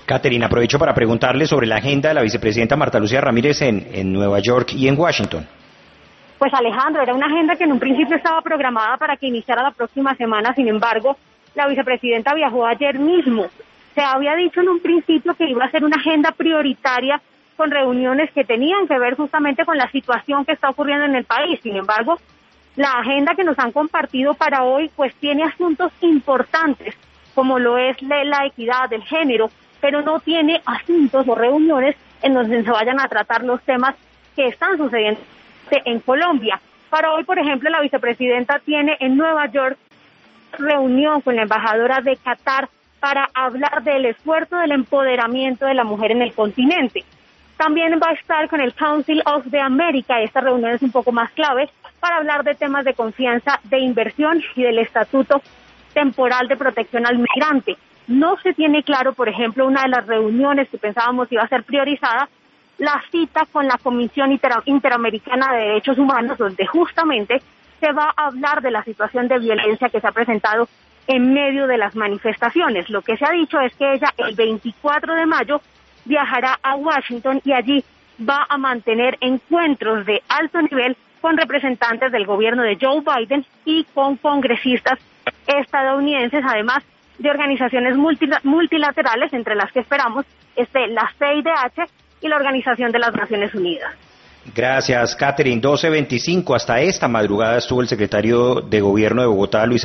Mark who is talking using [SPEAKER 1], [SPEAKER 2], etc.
[SPEAKER 1] Caterina, aprovecho para preguntarle sobre la agenda de la vicepresidenta Marta Lucía Ramírez en Nueva York y en Washington.
[SPEAKER 2] Pues Alejandro, era una agenda que en un principio estaba programada para que iniciara la próxima semana, sin embargo, la vicepresidenta viajó ayer mismo. Se había dicho en un principio que iba a ser una agenda prioritaria con reuniones que tenían que ver justamente con la situación que está ocurriendo en el país. Sin embargo, la agenda que nos han compartido para hoy pues tiene asuntos importantes, como lo es la equidad del género, pero no tiene asuntos o reuniones en donde se vayan a tratar los temas que están sucediendo en Colombia. Para hoy, por ejemplo, la vicepresidenta tiene en Nueva York reunión con la embajadora de Qatar para hablar del esfuerzo del empoderamiento de la mujer en el continente. También va a estar con el Council of the America, esta reunión es un poco más clave, para hablar de temas de confianza, de inversión y del estatuto temporal de protección al migrante. No se tiene claro, por ejemplo, una de las reuniones que pensábamos iba a ser priorizada, la cita con la Comisión Interamericana de Derechos Humanos, donde justamente se va a hablar de la situación de violencia que se ha presentado en medio de las manifestaciones. Lo que se ha dicho es que ella el 24 de mayo viajará a Washington y allí va a mantener encuentros de alto nivel con representantes del gobierno de Joe Biden y con congresistas estadounidenses, además de organizaciones multilaterales, entre las que esperamos esté la CIDH y la Organización de las Naciones Unidas.
[SPEAKER 1] Gracias, Catherine. 12:25. Hasta esta madrugada estuvo el secretario de Gobierno de Bogotá, Luis